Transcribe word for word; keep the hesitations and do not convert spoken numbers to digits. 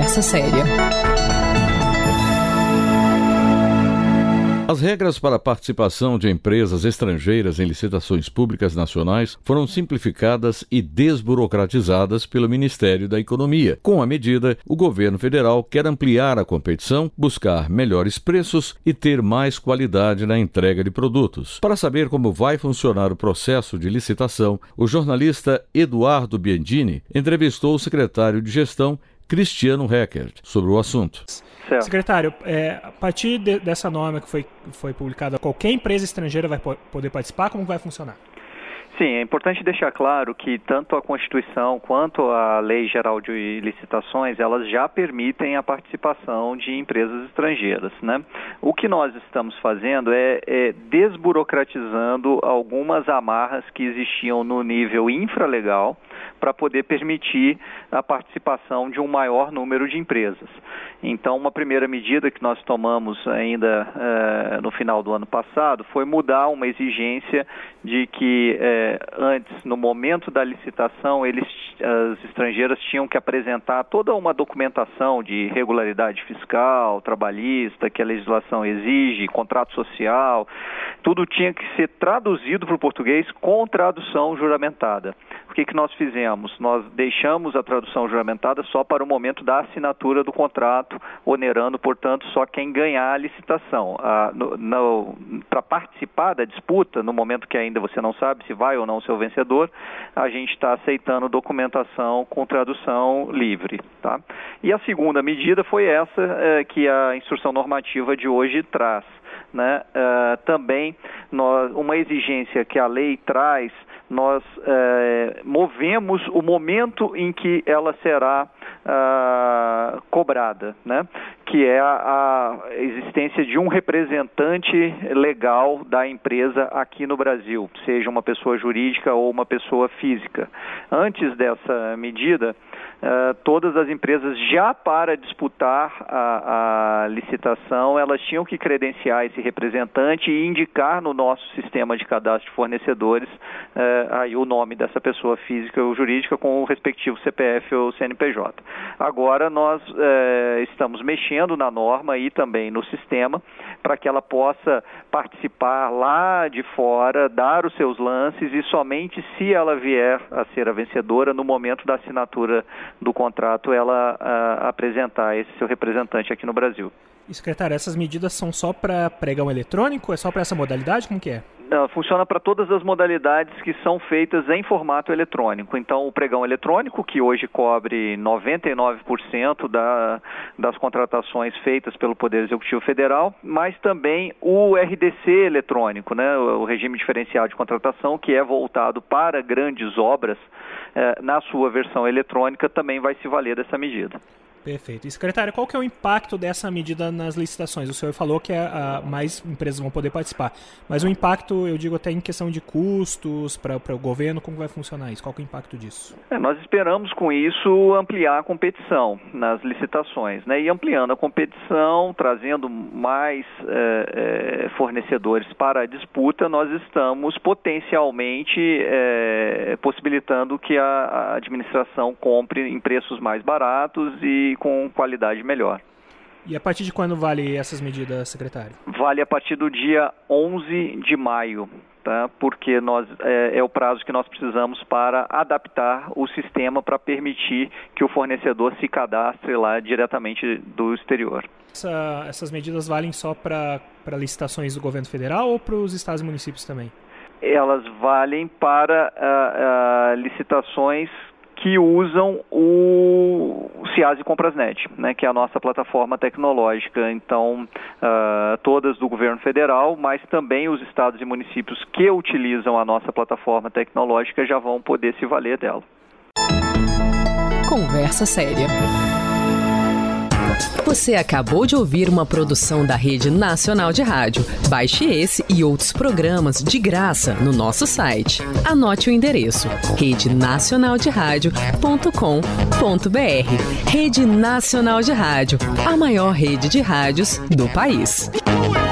Conversa Séria. As regras para a participação de empresas estrangeiras em licitações públicas nacionais foram simplificadas e desburocratizadas pelo Ministério da Economia. Com a medida, o governo federal quer ampliar a competição, buscar melhores preços e ter mais qualidade na entrega de produtos. Para saber como vai funcionar o processo de licitação, o jornalista Eduardo Biandini entrevistou o secretário de Gestão, Cristiano Reckert, sobre o assunto. Certo. Secretário, é, a partir de, dessa norma que foi, foi publicada, qualquer empresa estrangeira vai po- poder participar? Como vai funcionar? Sim, é importante deixar claro que tanto a Constituição quanto a Lei Geral de Licitações, elas já permitem a participação de empresas estrangeiras, né? O que nós estamos fazendo é, é desburocratizando algumas amarras que existiam no nível infralegal para poder permitir a participação de um maior número de empresas. Então, uma primeira medida que nós tomamos ainda eh, no final do ano passado foi mudar uma exigência de que eh, antes, no momento da licitação, eles, as estrangeiras tinham que apresentar toda uma documentação de regularidade fiscal, trabalhista, que a legislação exige, contrato social, tudo tinha que ser traduzido para o português com tradução juramentada. O que, que nós fizemos? Nós deixamos a tradução juramentada só para o momento da assinatura do contrato, onerando, portanto, só quem ganhar a licitação. Ah, para participar da disputa, no momento que ainda você não sabe se vai ou não ser o vencedor, a gente está aceitando documentação com tradução livre. Tá? E a segunda medida foi essa eh, que a instrução normativa de hoje traz. Né? Uh, também nós, uma exigência que a lei traz, nós uh, movemos o momento em que ela será uh, cobrada, né? Que é a, a existência de um representante legal da empresa aqui no Brasil, seja uma pessoa jurídica ou uma pessoa física. Antes dessa medida, Uh, todas as empresas, já para disputar a, a licitação, elas tinham que credenciar esse representante e indicar no nosso sistema de cadastro de fornecedores uh, aí o nome dessa pessoa física ou jurídica com o respectivo C P F ou C N P J. Agora nós uh, estamos mexendo na norma e também no sistema para que ela possa participar lá de fora, dar os seus lances e somente se ela vier a ser a vencedora no momento da assinatura do contrato, ela uh, apresentar esse seu representante aqui no Brasil. E, secretário, essas medidas são só para pregão eletrônico? É só para essa modalidade? Como que é? Não, funciona para todas as modalidades que são feitas em formato eletrônico. Então, o pregão eletrônico, que hoje cobre noventa e nove por cento da, das contratações feitas pelo Poder Executivo Federal, mas também o R D C eletrônico, né, o regime diferenciado de contratação, que é voltado para grandes obras, eh, na sua versão eletrônica, também vai se valer dessa medida. Perfeito. E, secretário, qual que é o impacto dessa medida nas licitações? O senhor falou que a, a, mais empresas vão poder participar, mas o impacto, eu digo até em questão de custos para o governo, como vai funcionar isso? Qual que é o impacto disso? É, nós esperamos com isso ampliar a competição nas licitações, né? E ampliando a competição, trazendo mais é, é, fornecedores para a disputa, nós estamos potencialmente é, possibilitando que a, a administração compre em preços mais baratos e com qualidade melhor. E a partir de quando vale essas medidas, secretário? Vale a partir do dia onze de maio, tá? Porque nós, é, é o prazo que nós precisamos para adaptar o sistema para permitir que o fornecedor se cadastre lá diretamente do exterior. Essa, essas medidas valem só para para licitações do governo federal ou para os estados e municípios também? Elas valem para uh, uh, licitações que usam o SEASI Comprasnet, né, que é a nossa plataforma tecnológica. Então, uh, todas do governo federal, mas também os estados e municípios que utilizam a nossa plataforma tecnológica já vão poder se valer dela. Conversa Séria. Você acabou de ouvir uma produção da Rede Nacional de Rádio. Baixe esse e outros programas de graça no nosso site. Anote o endereço: rede nacional de rádio ponto com ponto b r. Rede Nacional de Rádio, a maior rede de rádios do país.